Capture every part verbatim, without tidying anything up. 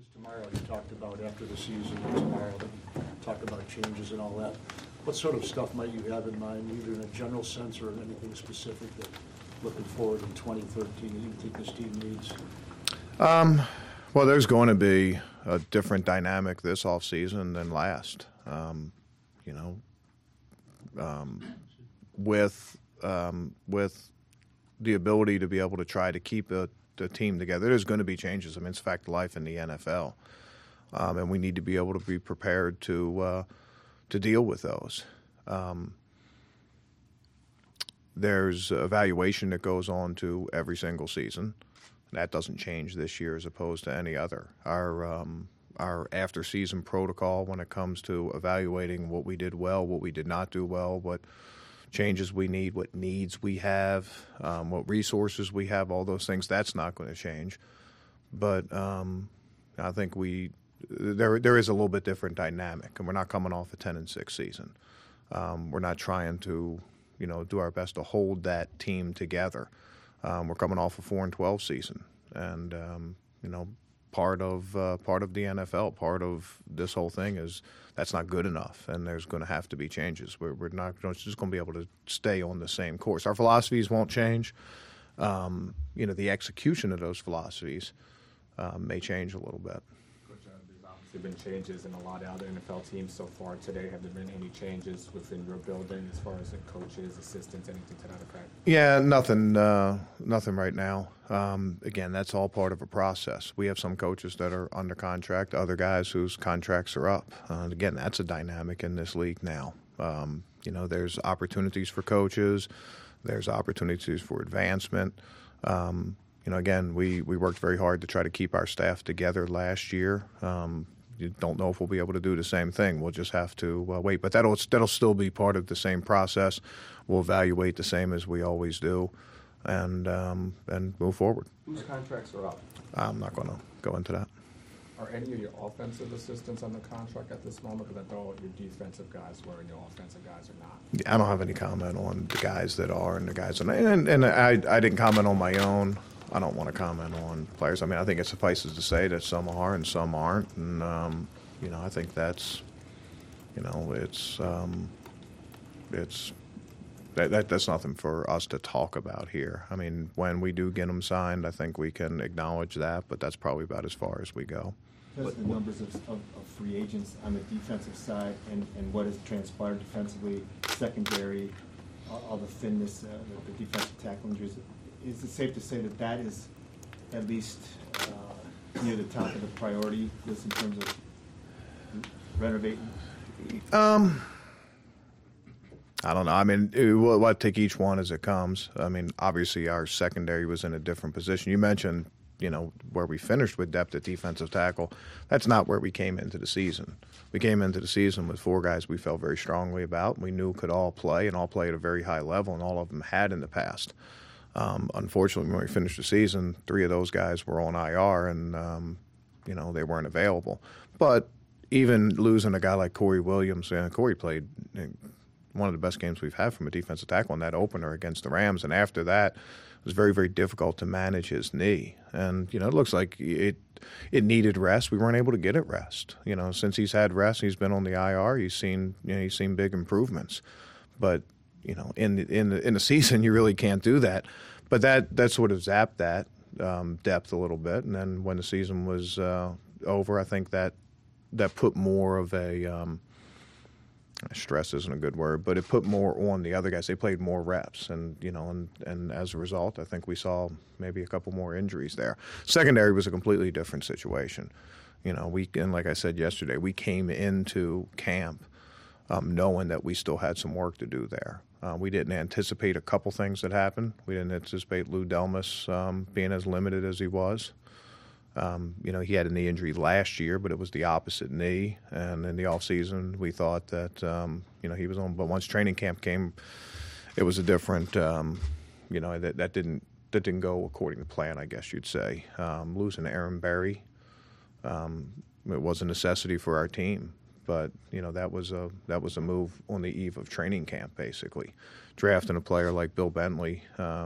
changes tomorrow? You talked about after the season and tomorrow, that you talked about changes and all that. What sort of stuff might you have in mind, either in a general sense or in anything specific that looking forward in twenty thirteen that you think this team needs? Um, well, there's going to be a different dynamic this offseason than last. Um, you know, um, with um, with the ability to be able to try to keep a, the team together, there's going to be changes. I mean, it's fact of life in the N F L, um, and we need to be able to be prepared to uh, to deal with those. Um, there's evaluation that goes on to every single season. That doesn't change this year as opposed to any other. Our um, our after-season protocol when it comes to evaluating what we did well, what we did not do well, what changes we need, what needs we have, um, what resources we have, all those things, that's not going to change. But um, I think we there there is a little bit different dynamic, and we're not coming off a ten and six season. Um, we're not trying to, you know, do our best to hold that team together. Um, we're coming off a four and twelve season, and um, you know, part of uh, part of the N F L, part of this whole thing is that's not good enough, and there's going to have to be changes. We're, we're not just going to be able to stay on the same course. Our philosophies won't change. Um, you know, the execution of those philosophies um, may change a little bit. There have been changes in a lot of other N F L teams so far today. Have there been any changes within your building as far as the coaches, assistants, anything to that effect? Yeah, nothing, uh, nothing right now. Um, again, that's all part of a process. We have some coaches that are under contract, other guys whose contracts are up. Uh, and again, that's a dynamic in this league now. Um, you know, there's opportunities for coaches, there's opportunities for advancement. Um, you know, again, we we worked very hard to try to keep our staff together last year. Um, You don't know if we'll be able to do the same thing. We'll just have to uh, wait. But that'll that'll still be part of the same process. We'll evaluate the same as we always do, and um, and move forward. Whose contracts are up? I'm not going to go into that. Are any of your offensive assistants under contract at this moment? Because I thought your defensive guys were and your offensive guys are not. I don't have any comment on the guys that are and the guys that are. And, and I, I didn't comment on my own. I don't want to comment on players. I mean, I think it suffices to say that some are and some aren't. And, um, you know, I think that's, you know, it's, um, it's, that, that that's nothing for us to talk about here. I mean, when we do get them signed, I think we can acknowledge that, but that's probably about as far as we go. Just the numbers of, of, of free agents on the defensive side and, and what has transpired defensively, secondary, all, all the thinness, uh, the, the defensive tackle injuries. Is it safe to say that that is at least uh, near the top of the priority list in terms of renovating? Um, I don't know. I mean, it, we'll, we'll take each one as it comes. I mean, obviously our secondary was in a different position. You mentioned, you know, where we finished with depth at defensive tackle. That's not where we came into the season. We came into the season with four guys we felt very strongly about. We knew could all play and all play at a very high level, and all of them had in the past. Um, unfortunately, when we finished the season, three of those guys were on I R, and um, you know, they weren't available. But even losing a guy like Corey Williams, and Corey played one of the best games we've had from a defensive tackle in that opener against the Rams, and after that, it was very, very difficult to manage his knee. And you know, it looks like it it needed rest. We weren't able to get it rest. You know, since he's had rest, he's been on the I R. He's seen you know he's seen big improvements, but. You know, in the, in the in the season, you really can't do that. But that that sort of zapped that um, depth a little bit. And then when the season was uh, over, I think that that put more of a um, stress isn't a good word, but it put more on the other guys. They played more reps, and you know, and and as a result, I think we saw maybe a couple more injuries there. Secondary was a completely different situation. You know, we and like I said yesterday, we came into camp um, knowing that we still had some work to do there. Uh, we didn't anticipate a couple things that happened. We didn't anticipate Lou Delmas um, being as limited as he was. Um, you know, he had a knee injury last year, but it was the opposite knee. And in the offseason, we thought that, um, you know, he was on. But once training camp came, it was a different, um, you know, that, that didn't that didn't go according to plan, I guess you'd say. Um, losing Aaron Berry, um, it was a necessity for our team. But you know that was a that was a move on the eve of training camp, basically, drafting a player like Bill Bentley, um,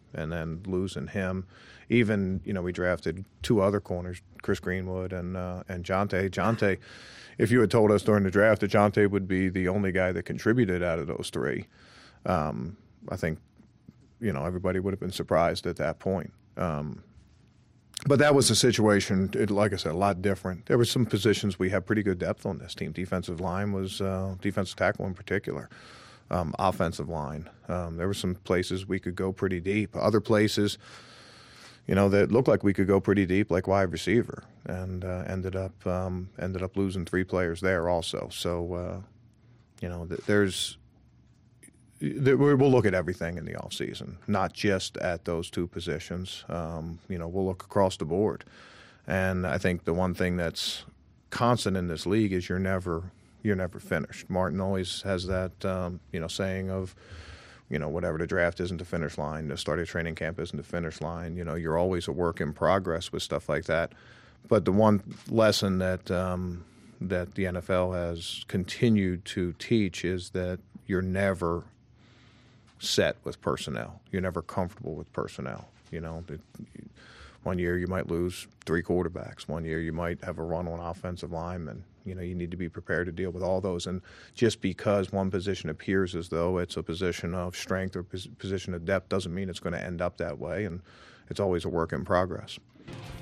and then losing him. Even, you know, we drafted two other corners, Chris Greenwood and uh, and Jonte. Jonte, if you had told us during the draft that Jonte would be the only guy that contributed out of those three, um, I think, you know, everybody would have been surprised at that point. Um, but that was a situation, it, like I said, a lot different. There were some positions we had pretty good depth on this team. Defensive line was, uh, defensive tackle in particular. Um, offensive line. Um, there were some places we could go pretty deep. Other places, you know, that looked like we could go pretty deep, like wide receiver, and uh, ended up um, ended up losing three players there also. So, uh, you know, th- there's th- we'll look at everything in the offseason, not just at those two positions. Um, you know, we'll look across the board, and I think the one thing that's constant in this league is you're never you're never finished. Martin always has that um, you know saying of, you know, whatever, the draft isn't the finish line, the start of training camp isn't the finish line. You know, you're always a work in progress with stuff like that. But the one lesson that um, that the N F L has continued to teach is that you're never set with personnel. You're never comfortable with personnel. You know, that one year you might lose three quarterbacks. One year you might have a run on offensive linemen. You know, you need to be prepared to deal with all those. And just because one position appears as though it's a position of strength or pos- position of depth doesn't mean it's going to end up that way. And it's always a work in progress.